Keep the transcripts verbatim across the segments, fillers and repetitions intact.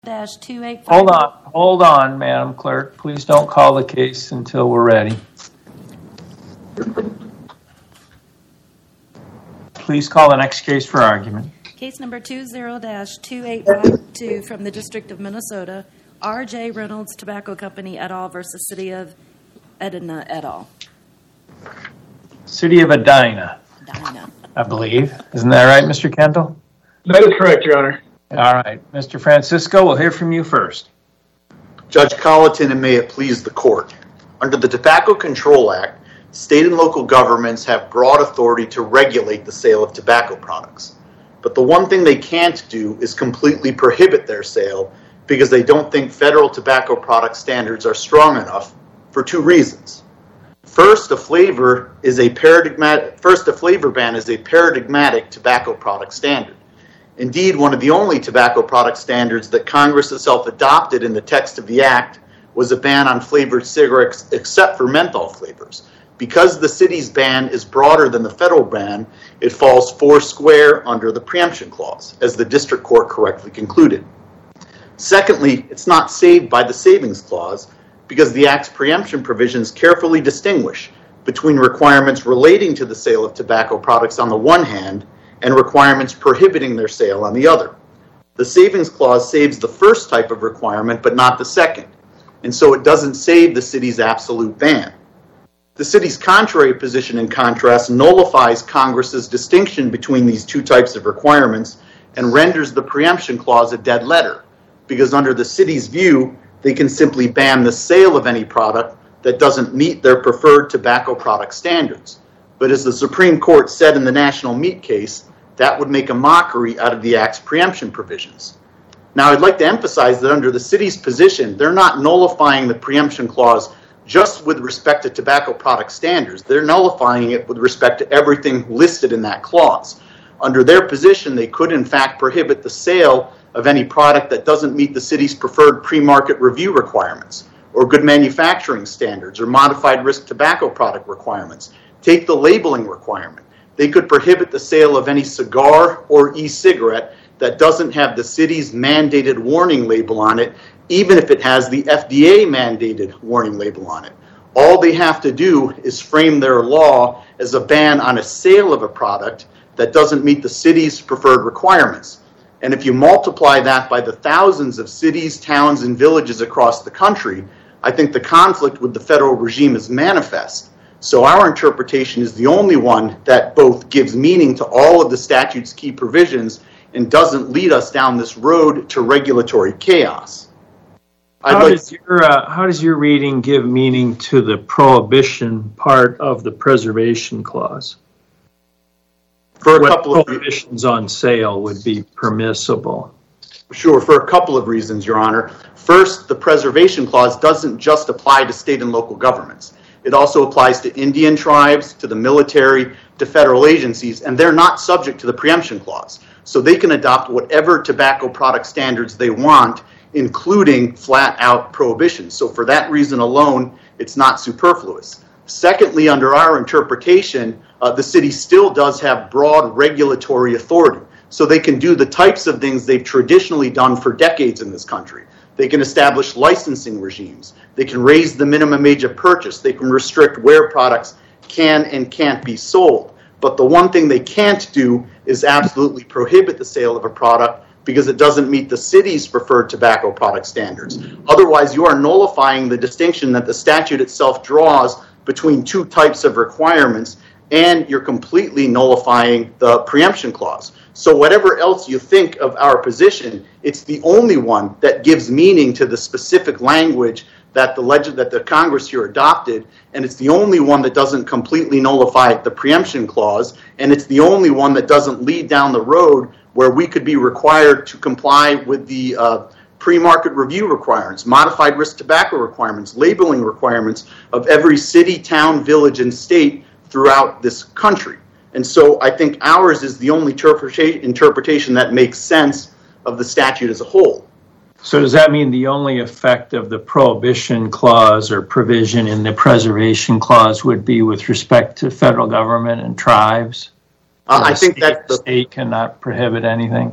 dash two eight five. Hold on, hold on, Madam Clerk. Please don't call the case until we're ready. Please call the next case for argument. Case number two zero dash two eight five two from the District of Minnesota, R J Reynolds Tobacco Company et al. Versus City of Edina et al. City of Edina, Edina. I believe. Isn't that right, Mister Kendall? That is correct, Your Honor. All right. Mister Francisco, we'll hear from you first. Judge Colleton, and may it please the court. Under the Tobacco Control Act, state and local governments have broad authority to regulate the sale of tobacco products. But the one thing they can't do is completely prohibit their sale because they don't think federal tobacco product standards are strong enough for two reasons. First, a flavor is a paradigmatic first a flavor ban is a paradigmatic tobacco product standard. Indeed, one of the only tobacco product standards that Congress itself adopted in the text of the Act was a ban on flavored cigarettes except for menthol flavors. Because the city's ban is broader than the federal ban, it falls four square under the preemption clause, as the district court correctly concluded. Secondly, it's not saved by the savings clause because the Act's preemption provisions carefully distinguish between requirements relating to the sale of tobacco products on the one hand and requirements prohibiting their sale on the other. The savings clause saves the first type of requirement, but not the second, and so it doesn't save the city's absolute ban. The city's contrary position, in contrast, nullifies Congress's distinction between these two types of requirements and renders the preemption clause a dead letter, because under the city's view, they can simply ban the sale of any product that doesn't meet their preferred tobacco product standards. But as the Supreme Court said in the National Meat case, that would make a mockery out of the Act's preemption provisions. Now, I'd like to emphasize that under the city's position, they're not nullifying the preemption clause just with respect to tobacco product standards. They're nullifying it with respect to everything listed in that clause. Under their position, they could in fact prohibit the sale of any product that doesn't meet the city's preferred pre-market review requirements, or good manufacturing standards, or modified risk tobacco product requirements. Take the labeling requirement. They could prohibit the sale of any cigar or e-cigarette that doesn't have the city's mandated warning label on it, even if it has the F D A mandated warning label on it. All they have to do is frame their law as a ban on a sale of a product that doesn't meet the city's preferred requirements. And if you multiply that by the thousands of cities, towns, and villages across the country, I think the conflict with the federal regime is manifest. So our interpretation is the only one that both gives meaning to all of the statute's key provisions and doesn't lead us down this road to regulatory chaos. I'd How, like does your, uh, how does your reading give meaning to the prohibition part of the preservation clause? for a What couple of prohibitions on sale would be permissible? Sure, for a couple of reasons, Your Honor. First, the preservation clause doesn't just apply to state and local governments. It also applies to Indian tribes, to the military, to federal agencies, and they're not subject to the preemption clause. So they can adopt whatever tobacco product standards they want, including flat-out prohibitions. So for that reason alone, it's not superfluous. Secondly, under our interpretation, uh, the city still does have broad regulatory authority. So they can do the types of things they've traditionally done for decades in this country. They can establish licensing regimes. They can raise the minimum age of purchase. They can restrict where products can and can't be sold. But the one thing they can't do is absolutely prohibit the sale of a product because it doesn't meet the city's preferred tobacco product standards. Otherwise, you are nullifying the distinction that the statute itself draws between two types of requirements, and you're completely nullifying the preemption clause. So whatever else you think of our position, it's the only one that gives meaning to the specific language that the leg- that the Congress here adopted, and it's the only one that doesn't completely nullify the preemption clause, and it's the only one that doesn't lead down the road where we could be required to comply with the uh, pre-market review requirements, modified risk tobacco requirements, labeling requirements of every city, town, village, and state throughout this country. And so I think ours is the only interpreta- interpretation that makes sense of the statute as a whole. So does that mean the only effect of the prohibition clause or provision in the preservation clause would be with respect to federal government and tribes? Uh, I think that the state cannot prohibit anything.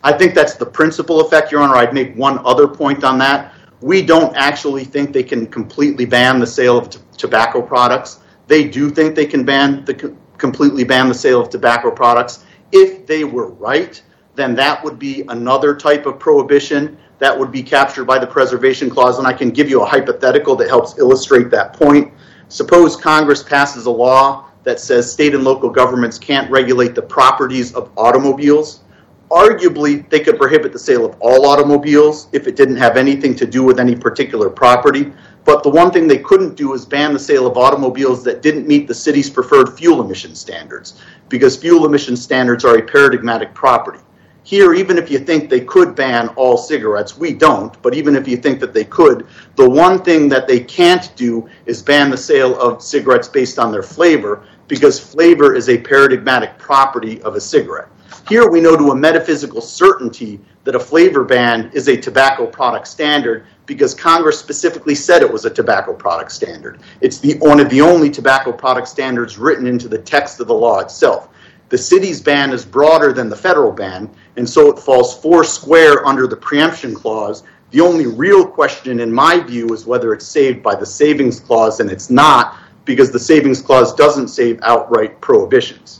I think that's the principal effect, Your Honor. I'd make one other point on that. We don't actually think they can completely ban the sale of t- tobacco products. They do think they can ban the co- completely ban the sale of tobacco products. If they were right, then that would be another type of prohibition that would be captured by the Preservation Clause, and I can give you a hypothetical that helps illustrate that point. Suppose Congress passes a law that says state and local governments can't regulate the properties of automobiles. Arguably, they could prohibit the sale of all automobiles if it didn't have anything to do with any particular property. But the one thing they couldn't do is ban the sale of automobiles that didn't meet the city's preferred fuel emission standards, because fuel emission standards are a paradigmatic property. Here, even if you think they could ban all cigarettes, we don't, but even if you think that they could, the one thing that they can't do is ban the sale of cigarettes based on their flavor, because flavor is a paradigmatic property of a cigarette. Here we know to a metaphysical certainty that a flavor ban is a tobacco product standard because Congress specifically said it was a tobacco product standard. It's the, one of the only tobacco product standards written into the text of the law itself. The city's ban is broader than the federal ban, and so it falls four square under the preemption clause. The only real question, in my view, is whether it's saved by the savings clause, and it's not, because the savings clause doesn't save outright prohibitions.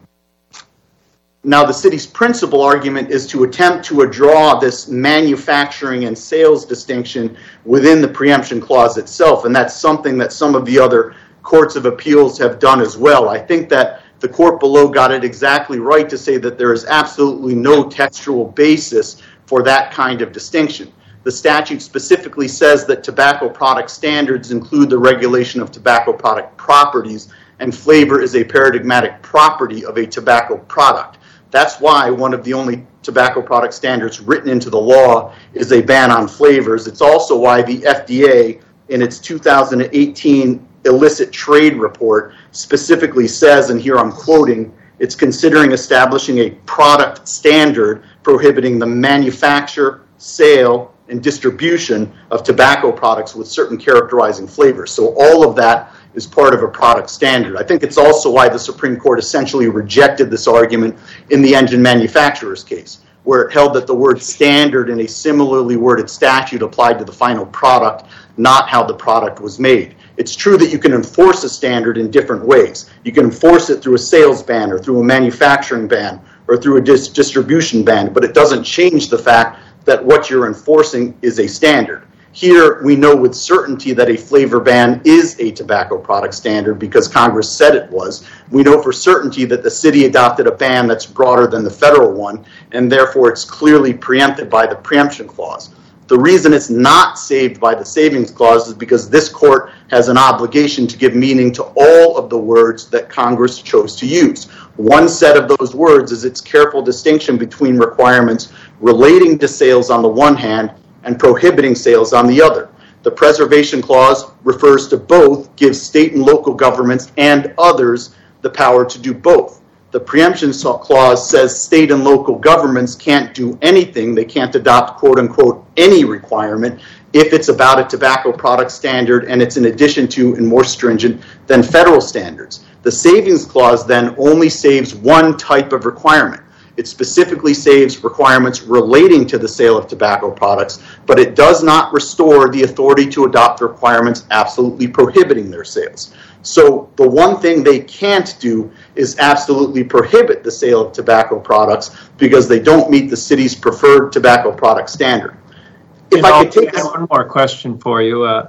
Now, the city's principal argument is to attempt to draw this manufacturing and sales distinction within the preemption clause itself, and that's something that some of the other courts of appeals have done as well. I think that the court below got it exactly right to say that there is absolutely no textual basis for that kind of distinction. The statute specifically says that tobacco product standards include the regulation of tobacco product properties, and flavor is a paradigmatic property of a tobacco product. That's why one of the only tobacco product standards written into the law is a ban on flavors. It's also why the F D A, in its two thousand eighteen illicit trade report, specifically says, and here I'm quoting, it's considering establishing a product standard prohibiting the manufacture, sale, and distribution of tobacco products with certain characterizing flavors. So all of that is part of a product standard. I think it's also why the Supreme Court essentially rejected this argument in the engine manufacturer's case, where it held that the word standard in a similarly worded statute applied to the final product, not how the product was made. It's true that you can enforce a standard in different ways. You can enforce it through a sales ban or through a manufacturing ban or through a dis- distribution ban, but it doesn't change the fact that what you're enforcing is a standard. Here, we know with certainty that a flavor ban is a tobacco product standard because Congress said it was. We know for certainty that the city adopted a ban that's broader than the federal one, and therefore it's clearly preempted by the preemption clause. The reason it's not saved by the savings clause is because this court has an obligation to give meaning to all of the words that Congress chose to use. One set of those words is its careful distinction between requirements relating to sales on the one hand and prohibiting sales on the other. The Preservation Clause refers to both, gives state and local governments and others the power to do both. The Preemption Clause says state and local governments can't do anything. They can't adopt, quote unquote, any requirement if it's about a tobacco product standard and it's in addition to and more stringent than federal standards. The Savings Clause then only saves one type of requirement. It specifically saves requirements relating to the sale of tobacco products, but it does not restore the authority to adopt requirements absolutely prohibiting their sales. So the one thing they can't do is absolutely prohibit the sale of tobacco products because they don't meet the city's preferred tobacco product standard. If you I know, could take this- one more question for you. Uh,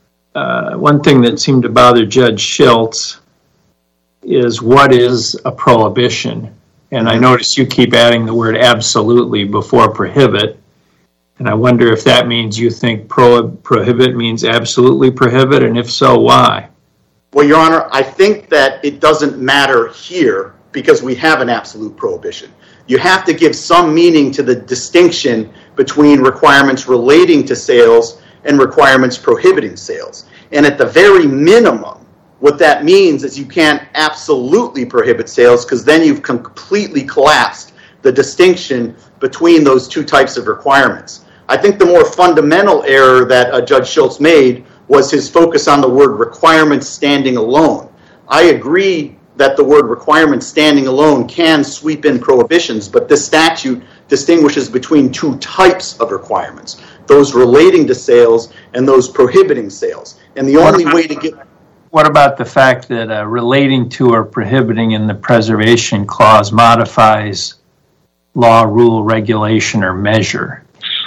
uh, one thing that seemed to bother Judge Schiltz is what is a prohibition? And I notice you keep adding the word absolutely before prohibit. And I wonder if that means you think pro- prohibit means absolutely prohibit, and if so, why? Well, Your Honor, I think that it doesn't matter here because we have an absolute prohibition. You have to give some meaning to the distinction between requirements relating to sales and requirements prohibiting sales. And at the very minimum, what that means is you can't absolutely prohibit sales because then you've completely collapsed the distinction between those two types of requirements. I think the more fundamental error that uh, Judge Schiltz made was his focus on the word requirements standing alone. I agree that the word requirements standing alone can sweep in prohibitions, but this statute distinguishes between two types of requirements, those relating to sales and those prohibiting sales. And the only way to get... What about the fact that uh, relating to or prohibiting in the preservation clause modifies law, rule, regulation, or measure?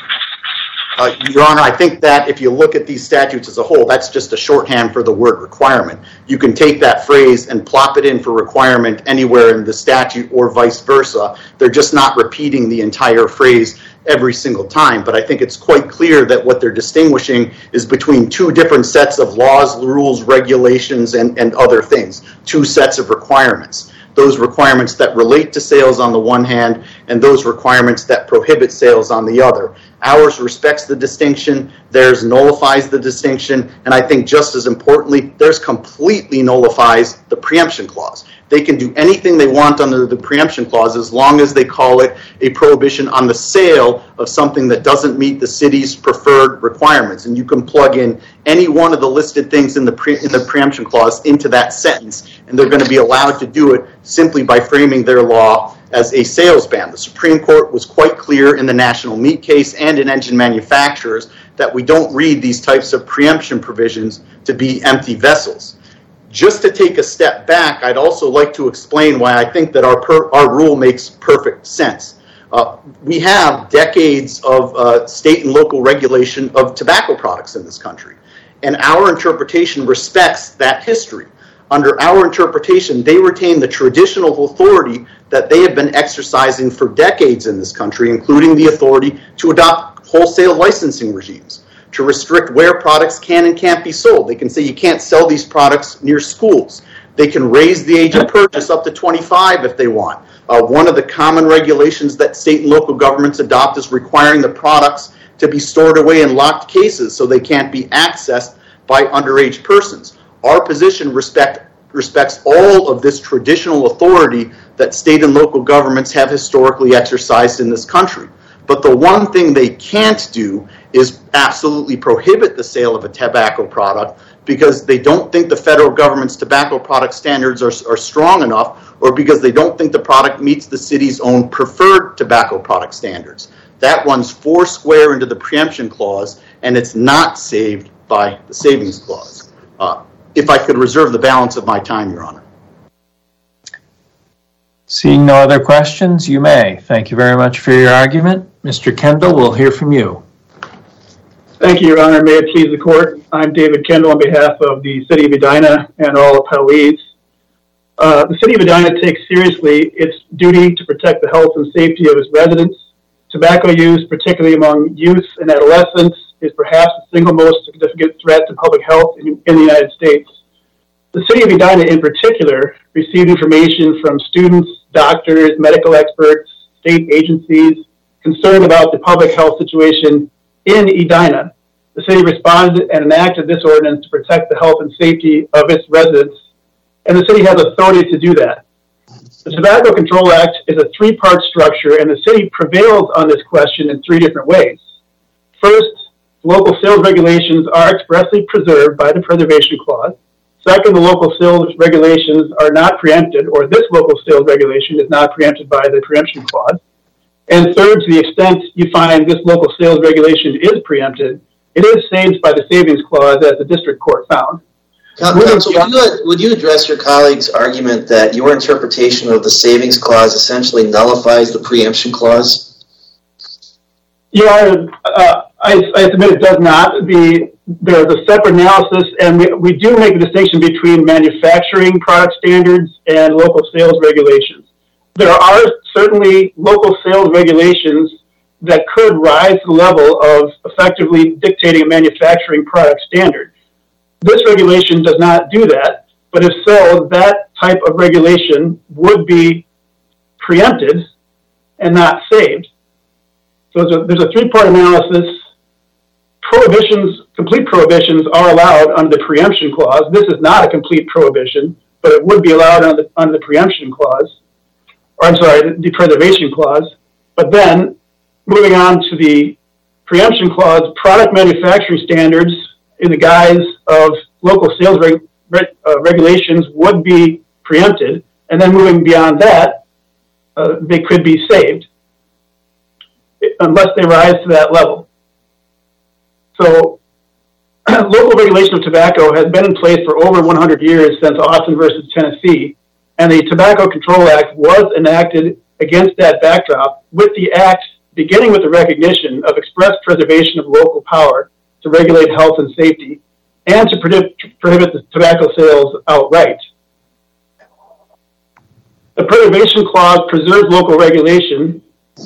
Uh, Your Honor, I think that if you look at these statutes as a whole, that's just a shorthand for the word requirement. You can take that phrase and plop it in for requirement anywhere in the statute or vice versa. They're just not repeating the entire phrase every single time. But I think it's quite clear that what they're distinguishing is between two different sets of laws, rules, regulations, and, and other things, two sets of requirements. Those requirements that relate to sales on the one hand and those requirements that prohibit sales on the other. Ours respects the distinction, theirs nullifies the distinction, and I think just as importantly, theirs completely nullifies the preemption clause. They can do anything they want under the preemption clause as long as they call it a prohibition on the sale of something that doesn't meet the city's preferred requirements. And you can plug in any one of the listed things in the pre- in the preemption clause into that sentence, and they're going to be allowed to do it simply by framing their law as a sales ban. The Supreme Court was quite clear in the National Meat case and in Engine Manufacturers that we don't read these types of preemption provisions to be empty vessels. Just to take a step back, I'd also like to explain why I think that our per, our rule makes perfect sense. Uh, we have decades of uh, state and local regulation of tobacco products in this country, and our interpretation respects that history. Under our interpretation, they retain the traditional authority that they have been exercising for decades in this country, including the authority to adopt wholesale licensing regimes, to restrict where products can and can't be sold. They can say you can't sell these products near schools. They can raise the age of purchase up to twenty-five if they want. Uh, one of the common regulations that state and local governments adopt is requiring the products to be stored away in locked cases so they can't be accessed by underage persons. Our position respect, respects all of this traditional authority that state and local governments have historically exercised in this country. But the one thing they can't do is absolutely prohibit the sale of a tobacco product because they don't think the federal government's tobacco product standards are, are strong enough, or because they don't think the product meets the city's own preferred tobacco product standards. That runs four square into the preemption clause, and it's not saved by the savings clause. Uh, if I could reserve the balance of my time, Your Honor. Seeing no other questions, you may. Thank you very much for your argument. Mister Kendall, we'll hear from you. Thank you, Your Honor. May it please the court. I'm David Kendall on behalf of the City of Edina and all appellees. Uh, the City of Edina takes seriously its duty to protect the health and safety of its residents. Tobacco use, particularly among youth and adolescents, is perhaps the single most significant threat to public health in, in the United States. The City of Edina, in particular, received information from students, doctors, medical experts, state agencies concerned about the public health situation in Edina. The city responded and enacted this ordinance to protect the health and safety of its residents, and the city has authority to do that. The Tobacco Control Act is a three-part structure, and the city prevails on this question in three different ways. First, local sales regulations are expressly preserved by the Preservation Clause. Second, the local sales regulations are not preempted, or this local sales regulation is not preempted by the Preemption Clause. And third, to the extent you find this local sales regulation is preempted, it is saved by the Savings Clause, as the district court found. Counsel, would you, would you address your colleague's argument that your interpretation of the Savings Clause essentially nullifies the Preemption Clause? Yeah, uh, I, I submit it does not. The, there's a separate analysis, and we, we do make a distinction between manufacturing product standards and local sales regulations. There are certainly local sales regulations that could rise to the level of effectively dictating a manufacturing product standard. This regulation does not do that, but if so, that type of regulation would be preempted and not saved. So there's a, there's a three-part analysis. Prohibitions, complete prohibitions are allowed under the Preemption Clause. This is not a complete prohibition, but it would be allowed under the, under the Preemption Clause. Or I'm sorry, the, the Preservation Clause. But then, moving on to the Preemption Clause, product manufacturing standards in the guise of local sales reg, reg, uh, regulations would be preempted. And then moving beyond that, uh, they could be saved. unless they rise to that level. So local regulation of tobacco has been in place for over one hundred years, since Austin versus Tennessee, and the Tobacco Control Act was enacted against that backdrop, with the act beginning with the recognition of express preservation of local power to regulate health and safety and to prohibit, prohibit the tobacco sales outright. The Preservation Clause preserves local regulation,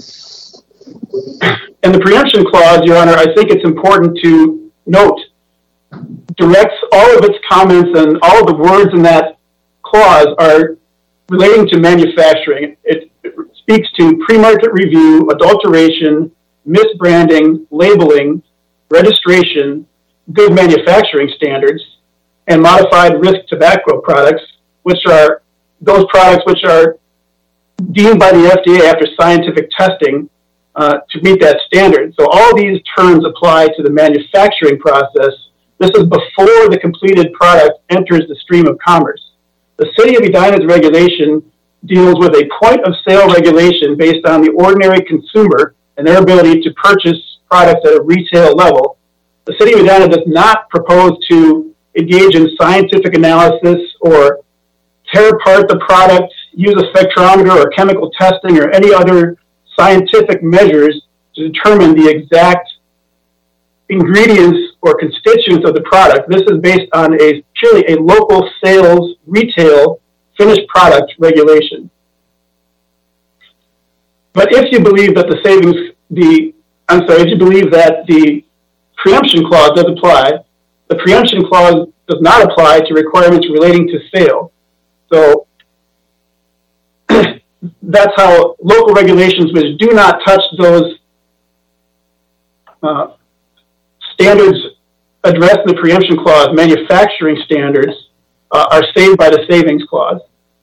and the Preemption Clause, Your Honor, I think it's important to note, directs all of its comments and all of the words in that clause are relating to manufacturing. It, it speaks to pre-market review, adulteration, misbranding, labeling, registration, good manufacturing standards, and modified risk tobacco products, which are those products which are deemed by the F D A after scientific testing uh, to meet that standard. So all these terms apply to the manufacturing process. This is before the completed product enters the stream of commerce. The City of Edina's regulation deals with a point of sale regulation based on the ordinary consumer and their ability to purchase products at a retail level. The City of Edina does not propose to engage in scientific analysis or tear apart the product, use a spectrometer or chemical testing or any other scientific measures to determine the exact ingredients or constituents of the product. This is based on a purely a local sales, retail, finished product regulation. But if you believe that the savings, the, I'm sorry, if you believe that the preemption clause does apply, the preemption clause does not apply to requirements relating to sale. So that's how local regulations which do not touch those uh, standards addressed in the preemption clause, manufacturing standards, uh, are saved by the savings clause.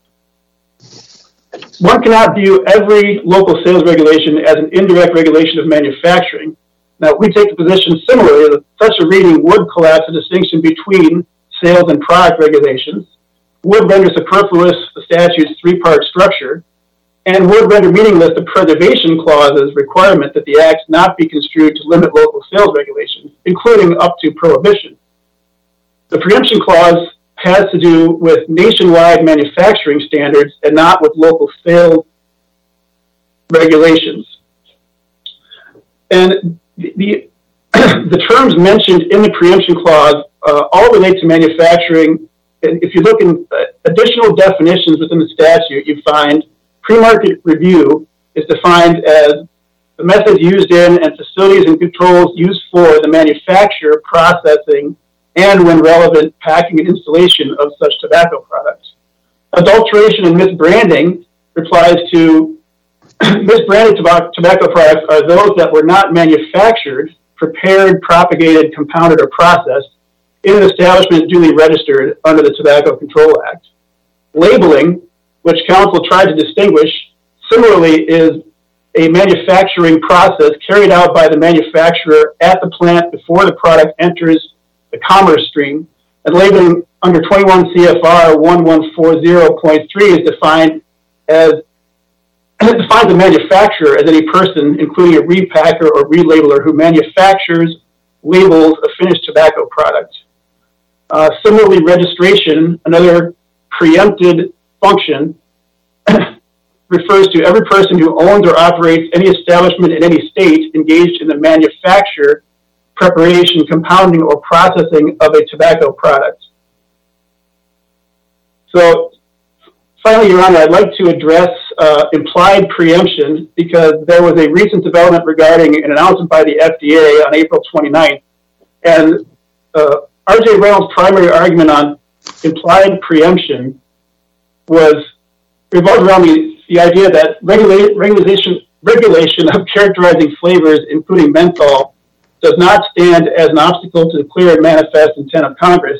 One cannot view every local sales regulation as an indirect regulation of manufacturing. Now, we take the position similarly that such a reading would collapse the distinction between sales and product regulations, would render superfluous the statute's three-part structure, and would render meaningless the preservation clause's requirement that the act not be construed to limit local sales regulations, including up to prohibition. The preemption clause has to do with nationwide manufacturing standards and not with local sales regulations. And the, the, the terms mentioned in the preemption clause uh, all relate to manufacturing. And if you look in uh, additional definitions within the statute, you find pre-market review is defined as the methods used in and facilities and controls used for the manufacture, processing, and when relevant, packing and installation of such tobacco products. Adulteration and misbranding applies to misbranded tobacco, tobacco products are those that were not manufactured, prepared, propagated, compounded, or processed in an establishment duly registered under the Tobacco Control Act. Labeling, which counsel tried to distinguish, similarly is a manufacturing process carried out by the manufacturer at the plant before the product enters the commerce stream. And labeling under twenty-one C F R eleven forty point three is defined as it defines a manufacturer as any person, including a repacker or relabeler, who manufactures, labels a finished tobacco product. Uh, similarly, registration, another preempted function, refers to every person who owns or operates any establishment in any state engaged in the manufacture, preparation, compounding, or processing of a tobacco product. So, finally, Your Honor, I'd like to address uh, implied preemption because there was a recent development regarding an announcement by the F D A on April twenty-ninth. And uh, R J Reynolds' primary argument on implied preemption was revolved around the, the idea that regula- regulation, regulation of characterizing flavors, including menthol, does not stand as an obstacle to the clear and manifest intent of Congress.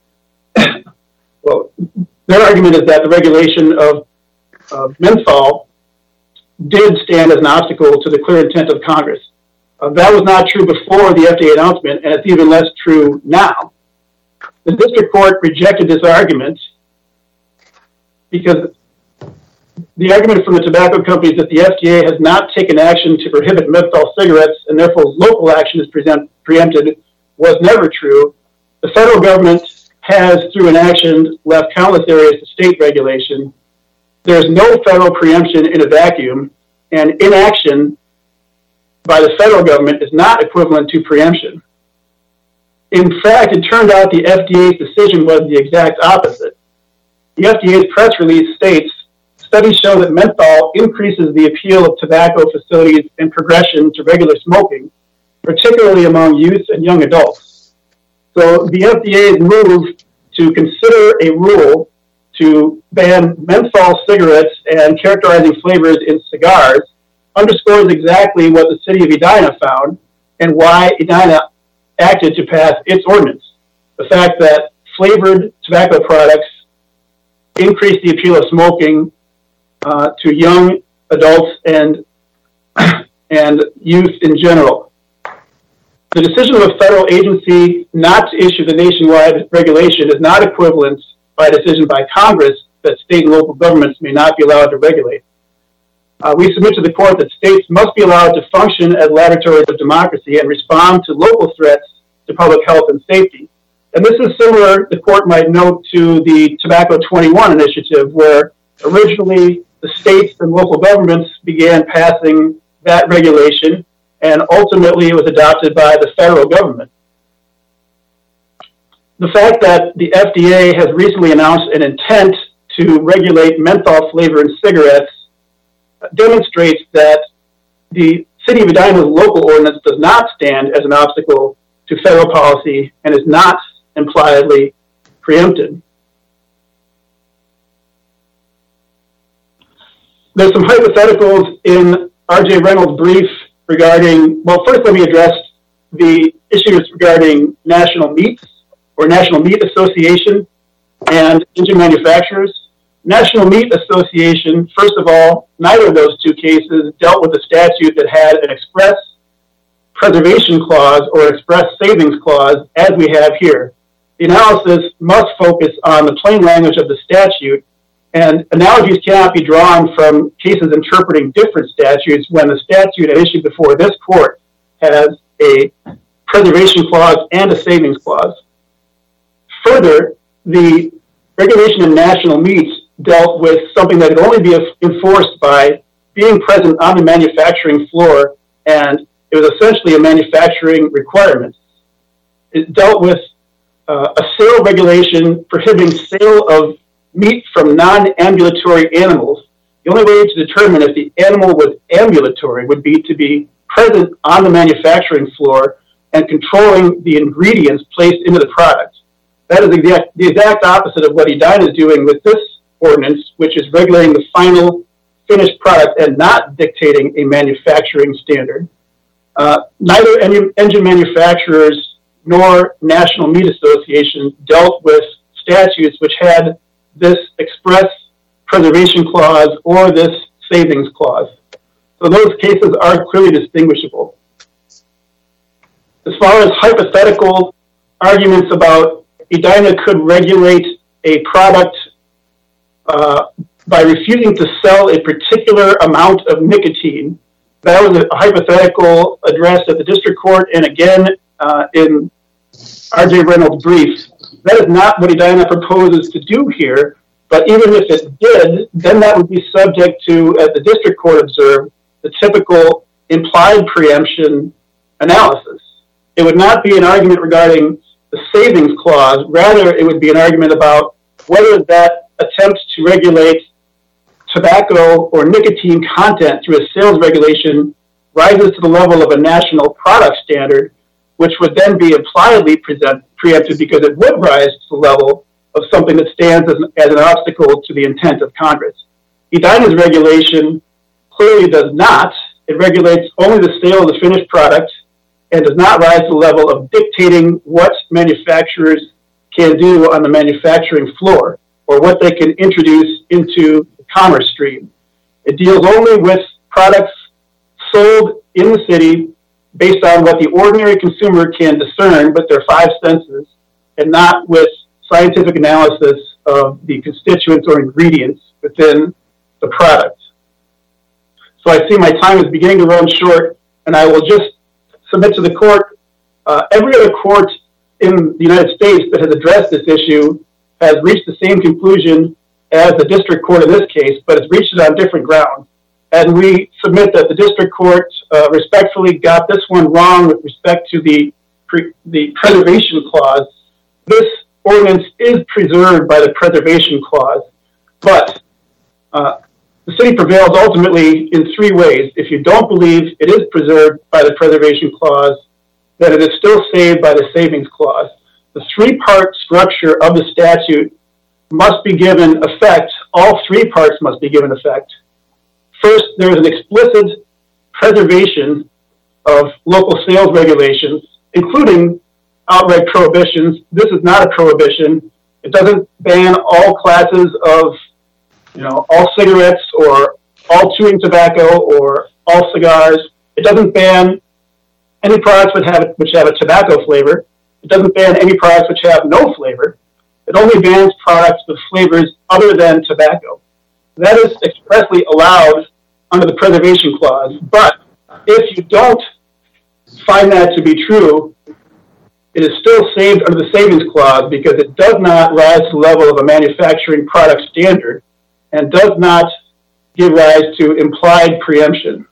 Well, their argument is that the regulation of, of menthol did stand as an obstacle to the clear intent of Congress. Uh, that was not true before the F D A announcement, and it's even less true now. The district court rejected this argument because the argument from the tobacco companies that the F D A has not taken action to prohibit menthol cigarettes and therefore local action is present, preempted was never true. The federal government has, through inaction, left countless areas to state regulation. There's no federal preemption in a vacuum, and inaction by the federal government is not equivalent to preemption. In fact, it turned out the F D A's decision was the exact opposite. The F D A's press release states, studies show that menthol increases the appeal of tobacco facilities and progression to regular smoking, particularly among youth and young adults. So the F D A's move to consider a rule to ban menthol cigarettes and characterizing flavors in cigars underscores exactly what the city of Edina found and why Edina acted to pass its ordinance. The fact that flavored tobacco products increase the appeal of smoking uh, to young adults and, and youth in general. The decision of a federal agency not to issue the nationwide regulation is not equivalent by a decision by Congress that state and local governments may not be allowed to regulate. Uh, we submit to the court that states must be allowed to function as laboratories of democracy and respond to local threats to public health and safety. And this is similar, the court might note, to the Tobacco twenty-one initiative, where originally the states and local governments began passing that regulation, and ultimately it was adopted by the federal government. The fact that the F D A has recently announced an intent to regulate menthol flavor in cigarettes demonstrates that the city of Edina's local ordinance does not stand as an obstacle to federal policy and is not impliedly preempted. There's some hypotheticals in R J Reynolds' brief regarding, well, first let me address the issues regarding national meats or National Meat Association and engine manufacturers. National Meat Association, first of all, neither of those two cases dealt with a statute that had an express preservation clause or express savings clause as we have here. The analysis must focus on the plain language of the statute, and analogies cannot be drawn from cases interpreting different statutes when the statute at issue before this court has a preservation clause and a savings clause. Further, the regulation in national meats dealt with something that could only be enforced by being present on the manufacturing floor, and it was essentially a manufacturing requirement. It dealt with uh, a sale regulation prohibiting sale of meat from non-ambulatory animals. The only way to determine if the animal was ambulatory would be to be present on the manufacturing floor and controlling the ingredients placed into the product. That is exact, the exact opposite of what Edina is doing with this ordinance, which is regulating the final finished product and not dictating a manufacturing standard. Uh, neither engine manufacturers nor National Meat Association dealt with statutes which had this express preservation clause or this savings clause. So those cases are clearly distinguishable. As far as hypothetical arguments about Edina could regulate a product uh, by refusing to sell a particular amount of nicotine, that was a hypothetical addressed at the district court and again uh, in R J Reynolds' brief. That is not what Edina proposes to do here, but even if it did, then that would be subject to, as the district court observed, the typical implied preemption analysis. It would not be an argument regarding the savings clause, rather it would be an argument about whether that attempt to regulate tobacco or nicotine content through a sales regulation rises to the level of a national product standard, which would then be impliedly present, preempted because it would rise to the level of something that stands as an, as an obstacle to the intent of Congress. Edina's regulation clearly does not. It regulates only the sale of the finished product and does not rise to the level of dictating what manufacturers can do on the manufacturing floor or what they can introduce into the commerce stream. It deals only with products sold in the city based on what the ordinary consumer can discern with their five senses and not with scientific analysis of the constituents or ingredients within the product. So I see my time is beginning to run short, and I will just submit to the court. Uh, every other court in the United States that has addressed this issue has reached the same conclusion as the district court in this case, but it's reached it on different grounds. And we submit that the district court uh, respectfully got this one wrong with respect to the pre- the preservation clause. This ordinance is preserved by the preservation clause, but uh, the city prevails ultimately in three ways. If you don't believe it is preserved by the preservation clause, then it is still saved by the savings clause. The three-part structure of the statute must be given effect. All three parts must be given effect. First, there is an explicit preservation of local sales regulations, including outright prohibitions. This is not a prohibition. It doesn't ban all classes of, you know, all cigarettes or all chewing tobacco or all cigars. It doesn't ban any products which have, which have a tobacco flavor. It doesn't ban any products which have no flavor. It only bans products with flavors other than tobacco. That is expressly allowed under the preservation clause. But if you don't find that to be true, it is still saved under the savings clause because it does not rise to the level of a manufacturing product standard and does not give rise to implied preemption.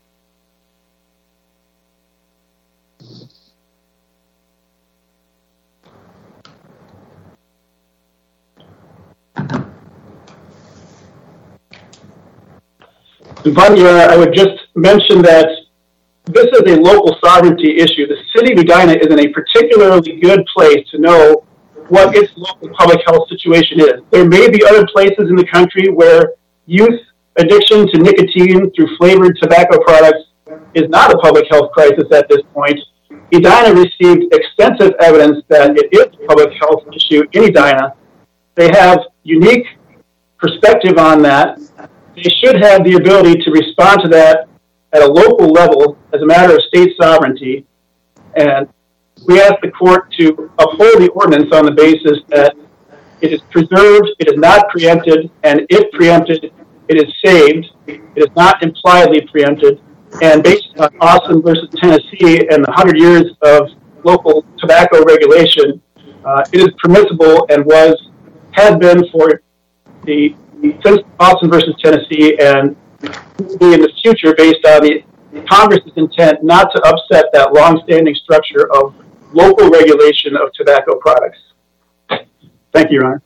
And finally, I would just mention that this is a local sovereignty issue. The city of Edina is in a particularly good place to know what its local public health situation is. There may be other places in the country where youth addiction to nicotine through flavored tobacco products is not a public health crisis at this point. Edina received extensive evidence that it is a public health issue in Edina. They have unique perspective on that. They should have the ability to respond to that at a local level as a matter of state sovereignty. And we ask the court to uphold the ordinance on the basis that it is preserved, it is not preempted, and if preempted, it is saved. It is not impliedly preempted. And based on Austin versus Tennessee and the one hundred years of local tobacco regulation, uh, it is permissible and was, has been for the since Austin versus Tennessee, and will be in the future based on the Congress's intent not to upset that long-standing structure of local regulation of tobacco products. Thank you, Your Honor.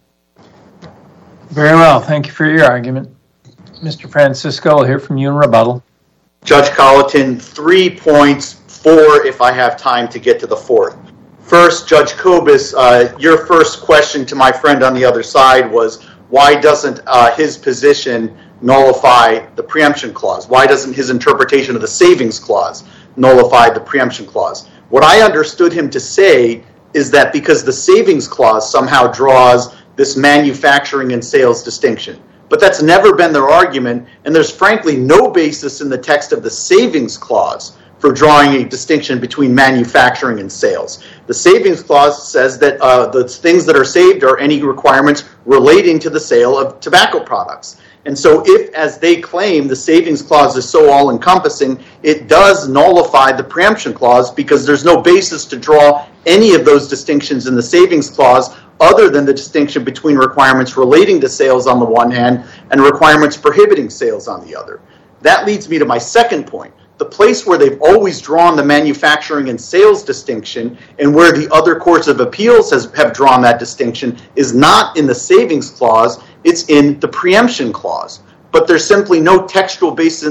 Very well. Thank you for your argument. Mister Francisco, we'll hear from you in rebuttal. Judge Colleton, three points, four if I have time to get to the fourth. First, Judge Kobus, uh, your first question to my friend on the other side was, why doesn't uh, his position nullify the preemption clause? Why doesn't his interpretation of the savings clause nullify the preemption clause? What I understood him to say is that because the savings clause somehow draws this manufacturing and sales distinction. But that's never been their argument, and there's frankly no basis in the text of the savings clause for drawing a distinction between manufacturing and sales. The savings clause says that uh, the things that are saved are any requirements relating to the sale of tobacco products. And so if, as they claim, the savings clause is so all-encompassing, it does nullify the preemption clause because there's no basis to draw any of those distinctions in the savings clause other than the distinction between requirements relating to sales on the one hand and requirements prohibiting sales on the other. That leads me to my second point. The place where they've always drawn the manufacturing and sales distinction and where the other courts of appeals has, have drawn that distinction is not in the savings clause, it's in the preemption clause. But there's simply no textual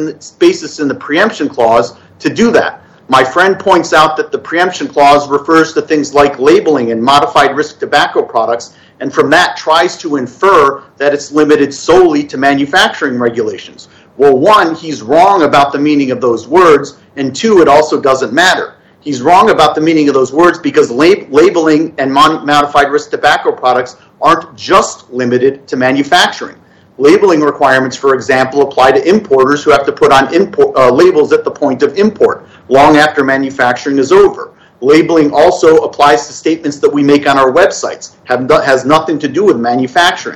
basis in the preemption clause to do that. My friend points out that the preemption clause refers to things like labeling and modified risk tobacco products, and from that tries to infer that it's limited solely to manufacturing regulations. Well, one, he's wrong about the meaning of those words, and two, it also doesn't matter. He's wrong about the meaning of those words because lab- labeling and mon- modified risk tobacco products aren't just limited to manufacturing. Labeling requirements, for example, apply to importers who have to put on import, uh, labels at the point of import, long after manufacturing is over. Labeling also applies to statements that we make on our websites, have, has nothing to do with manufacturing.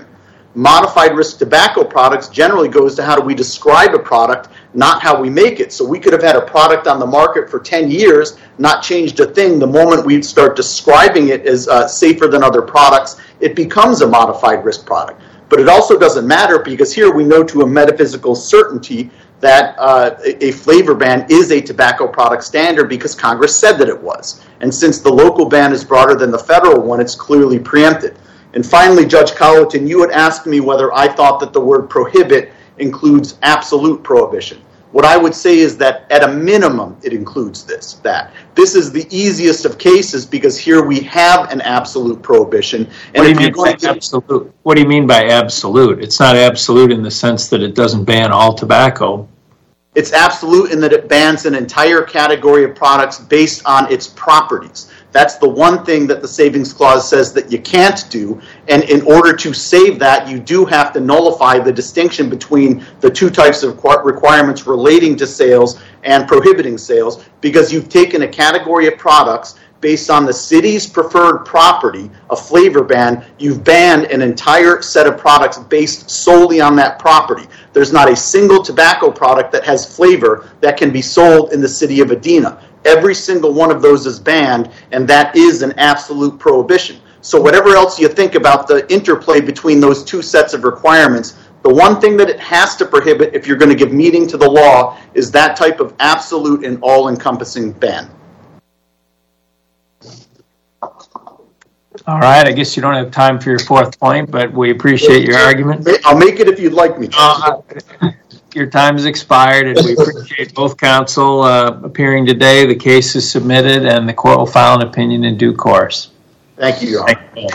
Modified risk tobacco products generally goes to how do we describe a product, not how we make it. So we could have had a product on the market for ten years, not changed a thing. The moment we start describing it as uh, safer than other products, it becomes a modified risk product. But it also doesn't matter because here we know to a metaphysical certainty that uh, a flavor ban is a tobacco product standard because Congress said that it was. And since the local ban is broader than the federal one, it's clearly preempted. And finally, Judge Colleton, you had asked me whether I thought that the word prohibit includes absolute prohibition. What I would say is that at a minimum, it includes this, that. This is the easiest of cases because here we have an absolute prohibition. And what, do you if mean you're going by to, absolute? What do you mean by absolute? It's not absolute in the sense that it doesn't ban all tobacco. It's absolute in that it bans an entire category of products based on its properties. That's the one thing that the Savings Clause says that you can't do. And in order to save that, you do have to nullify the distinction between the two types of requirements relating to sales and prohibiting sales, because you've taken a category of products based on the city's preferred property, a flavor ban, you've banned an entire set of products based solely on that property. There's not a single tobacco product that has flavor that can be sold in the city of Adena. Every single one of those is banned, and that is an absolute prohibition. So whatever else you think about the interplay between those two sets of requirements, the one thing that it has to prohibit if you're going to give meaning to the law is that type of absolute and all-encompassing ban. All right, I guess you don't have time for your fourth point, but we appreciate your argument. I'll make it if you'd like me to. Uh, your time has expired, and we appreciate both counsel uh, appearing today. The case is submitted, and the court will file an opinion in due course. Thank you, Your Honor. Thank you.